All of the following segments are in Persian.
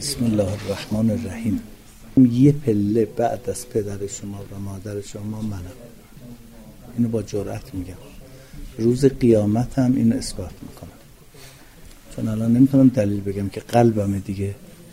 بسم الله الرحمن الرحیم. یه پله بعد از پدر شما و مادر شما منم. اینو با جرأت میگم. روز قیامت هم اینو اثبات میکنم. چون الان نمیتونم دلیل بگم که قلبم دیگه.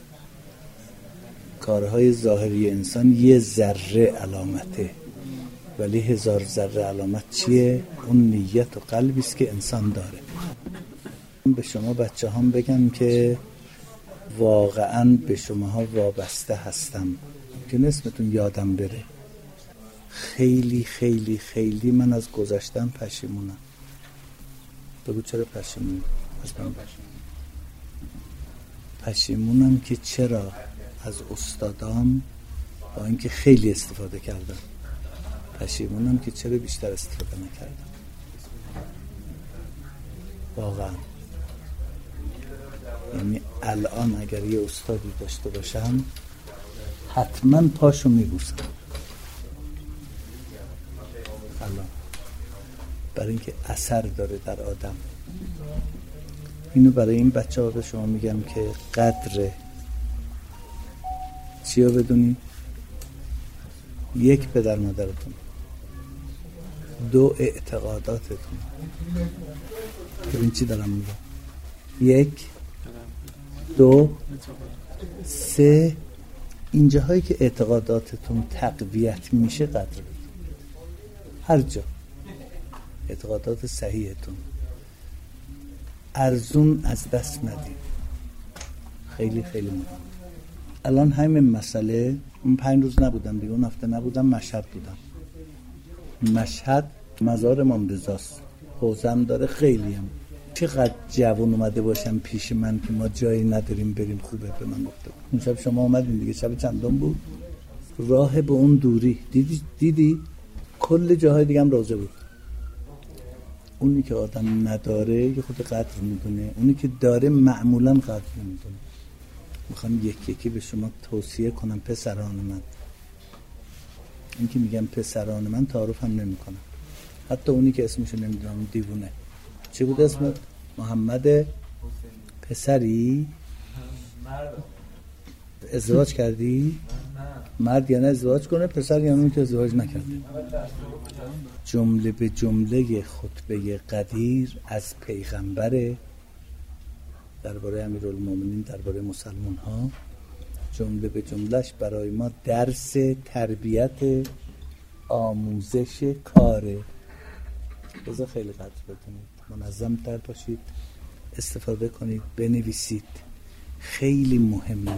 کارهای ظاهری انسان یه ذره علامته، ولی 1000 ذره علامت چیه؟ اون نیت و قلبی است که انسان داره. به شما بچه هم بگم که واقعا به شماها وابسته هستم که اسمتون یادم بره. خیلی خیلی خیلی من از گذشتم پشیمونم. بگو چرا پشیمونی؟ پشیمونم که چرا از استادام با اینکه خیلی استفاده کردم، پشیمونم که چرا بیشتر استفاده نکردم. واقعا یعنی الان اگر یه استادی داشته باشم حتما پاشو میبوسم الان، برای اینکه اثر داره در آدم. اینو برای این بچه ها به شما میگم که قدر چی رو بدونی؟ 1 پدر مادرتون، 2 اعتقاداتتون. ببین چی دارم میگم. 1، 2، 3 این جاهایی که اعتقاداتتون تقویت میشه قدر بدون. هر جا اعتقادات صحیحتون ارزون از دست ندید. خیلی خیلی مهم. الان همین مسئله، من 5 روز نبودم دیگه، اون هفته نبودم، مشهد بودم. مشهد مزار امام رضاست، حوزم داره. خیلی هم چقدر جوان اومده باشم پیش من که ما جایی نداریم بریم، خوبه به من گفته. اون شب شما اومدین دیگه، شب چندم بود؟ راه به اون دوری دیدی؟ کل جاهای دیگه هم روزه بود. اونی که آدم نداره یه خود قدر میدونه، اونی که داره معمولا قدر میدونه. میخوام یکی به شما توصیه کنم پسران من. این که میگم پسران من تعارف هم نمی کنم. حتی اونی که اسمشو نمیدونم دیوونه. چی بود اسمت؟ محمد پسری؟ ازدواج کردی؟ مرد یعنی ازدواج کنه، پسر یعنی اون که ازدواج نکرده. جمله به جمله خطبه قدیر از پیغمبر درباره امیرالمومنین، درباره مسلمان ها، جمله به جملهش برای ما درس تربیت، آموزش کاره. بذار خیلی قدر بدونید، منظم تر باشید، استفاده کنید، بنویسید. خیلی مهمه.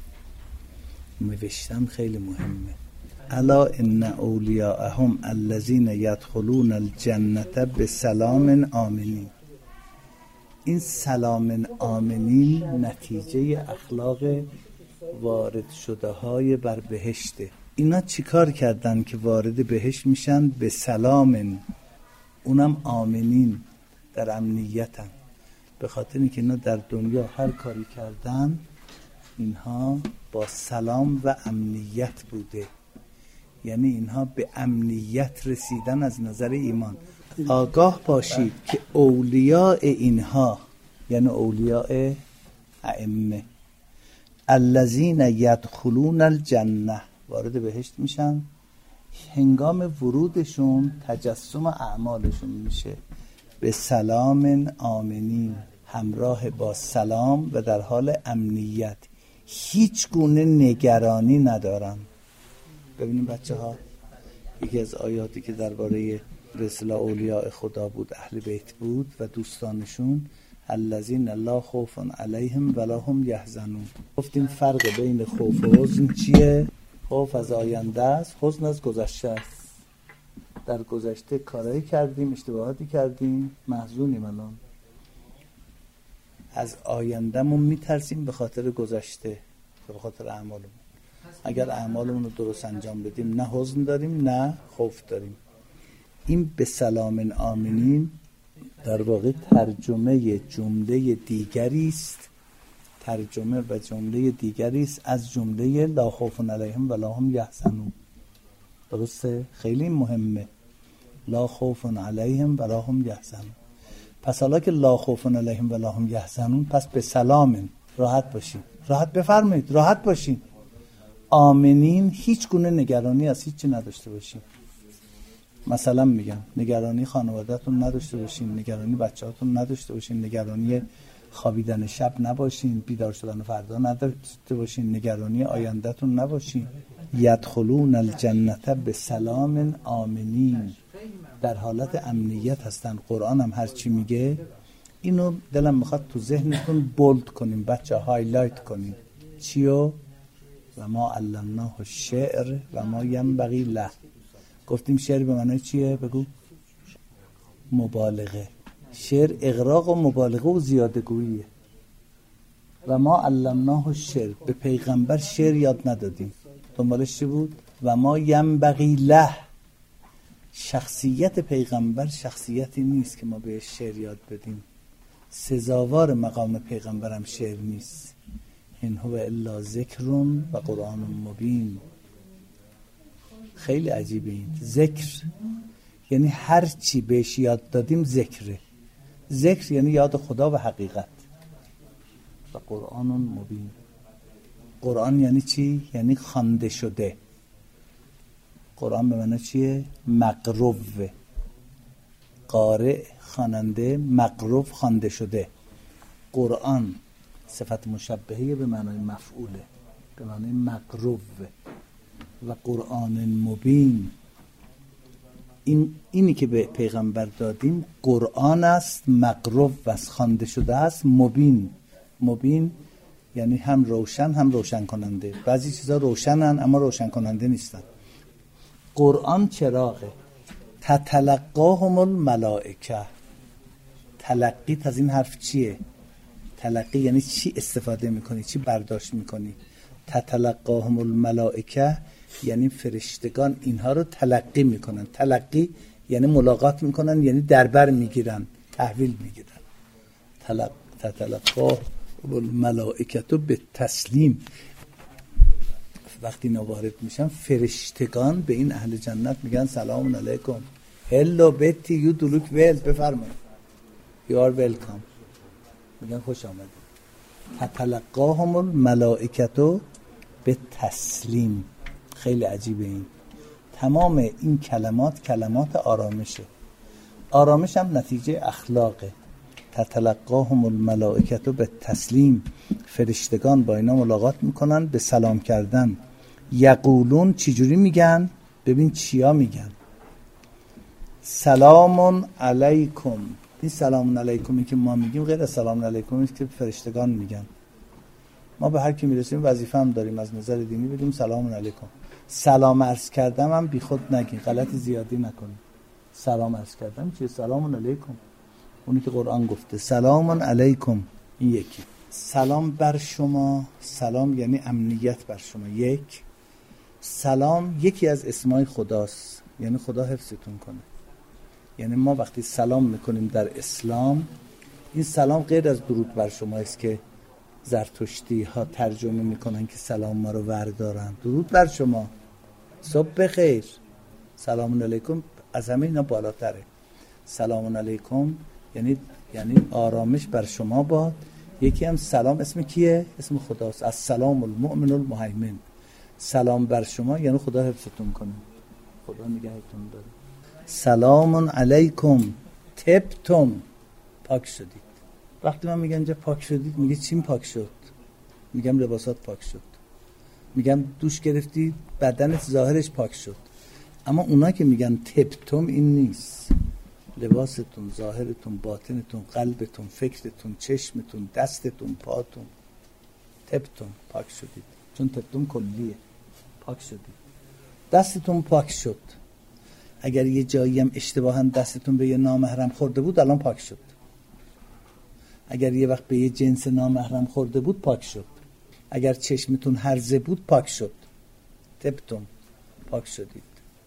نوشتن خیلی مهمه. الا ان اولیاءهم الذین یدخلون الجنة بسلام آمنین. این سلام آمنین نتیجه اخلاق وارد شده های بر بهشته. اینا چیکار کردن که وارد بهشت میشن؟ به سلام، اونم آمنین، در امنیتن. به خاطر اینکه اینا در دنیا هر کاری کردن اینها با سلام و امنیت بوده. یعنی اینها به امنیت رسیدن از نظر ایمان. آگاه باشید که اولیاء اینها یعنی اولیاء ائمه الذین یدخلون الجنه، وارد بهشت میشن، هنگام ورودشون تجسم اعمالشون میشه به سلام آمنین، همراه با سلام و در حال امنیت، هیچ گونه نگرانی ندارن. ببینیم بچه ها، یکی از آیاتی که درباره به اصطلاح اولیاء خدا بود، اهل بیت بود و دوستانشون، الذین لا خوف علیهم ولا هم یحزنون. گفتیم فرق بین خوف و حزن چیه؟ خوف از آینده است، حزن از گذشته است. در گذشته کارایی کردیم، اشتباهاتی کردیم، محزونیم. الان از آیندهمون میترسیم به خاطر گذشته، به خاطر اعمالمون. اگر اعمالمون رو درست انجام بدیم نه حزن داریم نه خوف داریم. این به سلام آمنین در واقع ترجمه جمله دیگری است، ترجمه و جمله دیگری است از جمله لا خوف علیهم ولا هم یحزنون. درسته؟ خیلی مهمه. لا خوف علیهم ولا هم یحزنون. پس حالا که لا خوف علیهم ولا هم یحزنون، پس به سلام راحت باشید. راحت بفرمایید، راحت باشین. آمنین، هیچ گونه نگرانی از هیچ چی نداشته باشین. مثلا میگم نگرانی خانواده‌تون نداشته باشین، نگرانی بچه‌هاتون نداشته باشین، نگرانی خوابیدن شب نباشین، بیدار شدن فردا نداشته باشین، نگرانی آینده‌تون نباشین. یدخلون الجنة بسلام آمنین، در حالت امنیت هستن. قرآن هم هر چی میگه اینو دلم میخواد تو ذهنتون بولد کنیم بچه، هایلایت کنیم. چیو؟ و ما علمناه الشعر و ما ینبغی له. گفتیم شعر به معنای چیه؟ بگو. مبالغه. شعر اغراق و مبالغه و زیاده گوییه. و ما علمناه الشعر، به پیغمبر شعر یاد ندادیم. دنبالش چی بود؟ و ما ینبغی له. شخصیت پیغمبر شخصیتی نیست که ما بهش شعر یاد بدیم. سزاوار مقام پیغمبرم شعر نیست. این هو الا ذکر و قرآن مبین. خیلی عجیبه این ذکر، یعنی هر چی بهش یاد دادیم ذکره. ذکر یعنی یاد خدا و حقیقت. و قرآن مبین. قرآن یعنی چی؟ یعنی خوانده شده. قرآن به معنی چیه؟ مقروء. قارئ خواننده، مقروء خوانده شده. قرآن صفت مشبهه به معنای مفعوله، به معنای مقروء. و قرآن مبین، اینی که به پیغمبر دادیم قرآن است، مقروء است، خوانده شده است. مبین، مبین یعنی هم روشن هم روشن کننده. بعضی چیزا روشنن اما روشن کننده نیستن. قرآن چراغه. تتلقاهم الملائکه. تلقیت از این حرف چیه؟ تلقی یعنی چی استفاده میکنی، چی برداشت میکنی. تتلقاهم الملائکه یعنی فرشتگان اینها رو تلقی میکنن. تلقی یعنی ملاقات میکنن، یعنی دربر میگیرن، تحویل میگیرن. تتلقاهم الملائکه به تسلیم. وقتی اینا وارد میشن فرشتگان به این اهل جنت میگن سلام علیکم، هلو بیتی یو دلوک ویل، بفرمایید you are welcome، میگن خوش آمدید. تتلقاهم الملائکه به تسلیم. خیلی عجیبه این. تمام این کلمات آرامشه. آرامش هم نتیجه اخلاقه. تتلقاهم الملائکه به تسلیم. فرشتگان با اینا ملاقات میکنن به سلام کردن. یقولون، چجوری میگن؟ ببین چیا میگن. سلام علیکم. این سلام علیکمی که ما میگیم غیر از سلام علیکمی که فرشتگان میگن. ما به هر کی میرسیم وظیفه هم داریم از نظر دینی بگیم سلام علیکم. سلام عرض کردم هم بی خود نگین، غلط زیادی نکنید. سلام عرض کردم چیه؟ سلام علیکم. اونی که قرآن گفته سلام علیکم. این یکی. سلام بر شما. سلام یعنی امنیت بر شما. یک، سلام یکی از اسمای خداست، یعنی خدا حفظتون کنه. یعنی ما وقتی سلام میکنیم در اسلام، این سلام غیر از درود بر شما است که زرتشتی ها ترجمه میکنن که سلام ما رو وردارن. درود بر شما، صبح بخیر، سلام علیکم از همه اینا بالاتره. سلام علیکم یعنی آرامش بر شما باد. یکی هم سلام اسم کیه؟ اسم خداست. السلام المؤمن المهیمن. سلام بر شما یعنی خدا حفظتون کنه، خدا نگهتون داره. سلام علیکم طبتم، پاک شدید. وقتی من میگم اینجا پاک شدید، میگه چیم پاک شد؟ میگم لباسات پاک شد. میگم دوش گرفتی بدنت ظاهرش پاک شد. اما اونا که میگن طبتم این نیست. لباستون، ظاهرتون، باطنتون، قلبتون، فکرتون، چشمتون، دستتون، پاتون، طبتم پاک شدید. چون طبتم کلیه. پاک شدید. دستتون پاک شد. اگر یه جایی هم اشتباها دستتون به یه نامحرم خورده بود الان پاک شد. اگر یه وقت به یه جنس نامحرم خورده بود پاک شد. اگر چشمتون هرزه بود پاک شد. طبتم پاک شدید.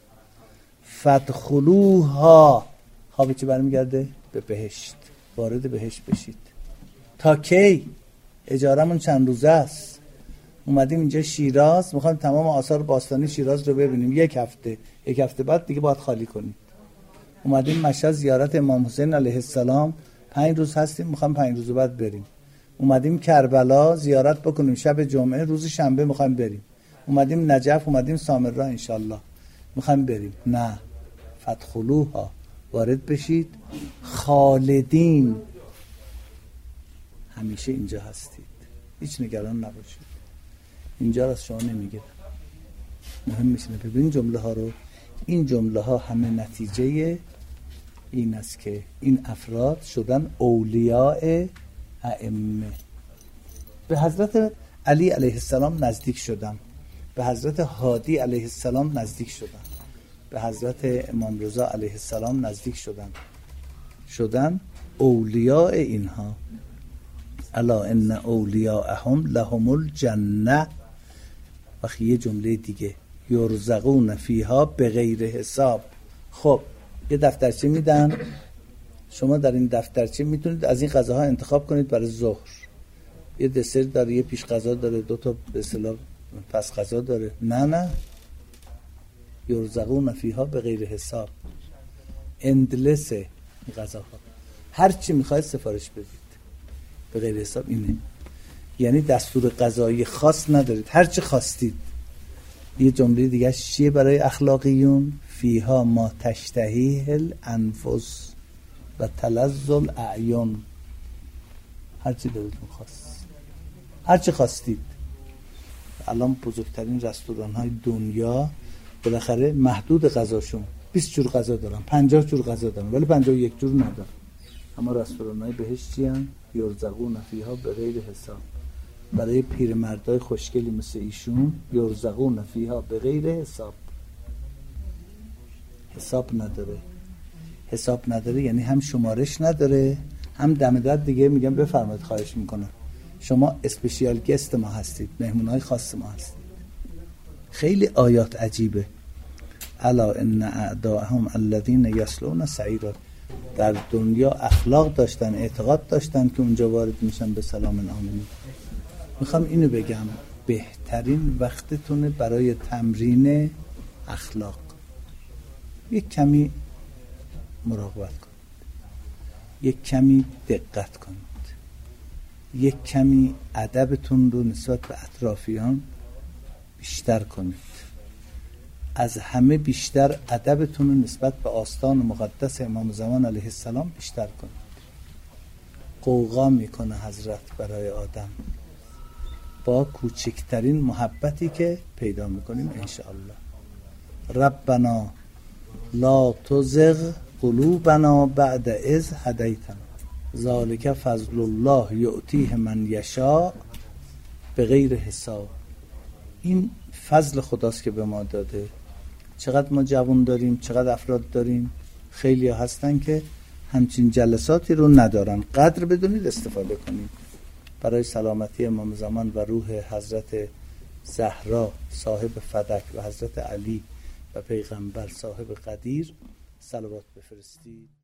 فدخلوها، ها به چی برمیگرده؟ به بهشت. وارد بهشت بشید. تا کی؟ اجارمون چند روزه است. اومدیم اینجا شیراز، میخوایم تمام آثار باستانی شیراز رو ببینیم. یک هفته بعد دیگه باید خالی کنید. اومدیم مشهد زیارت امام حسین علیه السلام، 5 روز هستیم، میخوایم 5 روز بعد بریم. اومدیم کربلا زیارت بکنیم، شب جمعه روز شنبه میخوایم بریم. اومدیم نجف، اومدیم سامرا انشالله میخوایم بریم. نه، فدخلوها، وارد بشید، خالدین، همیشه اینجا هستید، هیچ نگران نباشید. اینجا را از شما نمیگیرم. مهم میشینه ببین جمله ها رو. این جمله ها همه نتیجه این است که این افراد شدن اولیاء ائمه. به حضرت علی علیه السلام نزدیک شدن، به حضرت هادی علیه السلام نزدیک شدن، به حضرت امام رضا علیه السلام نزدیک شدن اولیاء اینها. الا ان اولیاءهم لهم الجنه. وقتی یه جمله دیگه، یرزقون فیها بغیر حساب. خب یه دفترچه میدن، شما در این دفترچه میتونید از این غذاها انتخاب کنید برای ظهر. یه دسر داره، یه پیش غذا داره، 2 تا به اصطلاح پس غذا داره. نه، یرزقون فیها بغیر حساب، اندلس این غذاها، هر چی میخواید سفارش بدید به غیر حساب. اینه یعنی دستور غذایی خاص ندارید، هر چی خواستید. یه جمله دیگه چیه برای اخلاقیون؟ فیها ما تشتهیه الانفس و تلذ الاعین. هر چی دلتون خواست، هر چی خواستید. الان بزرگترین رستوران های دنیا بالاخره محدود غذاشون 20 جور غذا دارن، 50 جور غذا دارن، ولی 51 جور ندارن. اما رستوران های بهشت چی هن؟ یرزقون فیها بغیر حساب. برای پیرمردای خوشگلی مثل ایشون یرزقون فیها بغیر حساب. حساب نداره یعنی هم شمارش نداره، هم دم در دیگه میگم بفرمایید خواهش میکنم شما اسپشیال گست ما هستید، مهمونای خاص ما هستید. خیلی آیات عجیبه. الا ان اعداءهم الذين يصلون سعیرا. در دنیا اخلاق داشتن، اعتقاد داشتن که اونجا وارد میشن به سلام آمنی. میخوام اینو بگم، بهترین وقتتونه برای تمرین اخلاق. یک کمی مراقبت کنید، یک کمی دقت کنید، یک کمی ادبتون رو نسبت به اطرافیان بیشتر کنید. از همه بیشتر ادبتون رو نسبت به آستان مقدس امام زمان علیه السلام بیشتر کنید. قوقا میکنه حضرت برای آدم با کوچکترین محبتی که پیدا میکنیم انشاءالله. ربنا لا تزغ قلوبنا بعد اذ هدیتنا ذالک فضل الله یؤتیه من یشاء بغیر حساب. این فضل خداست که به ما داده. چقدر ما جوان داریم، چقدر افراد داریم. خیلی هستن که همچین جلساتی رو ندارن. قدر بدونید، استفاده کنید. برای سلامتی امام زمان و روح حضرت زهرا صاحب فدک و حضرت علی و پیغمبر صاحب قدیر صلوات بفرستید.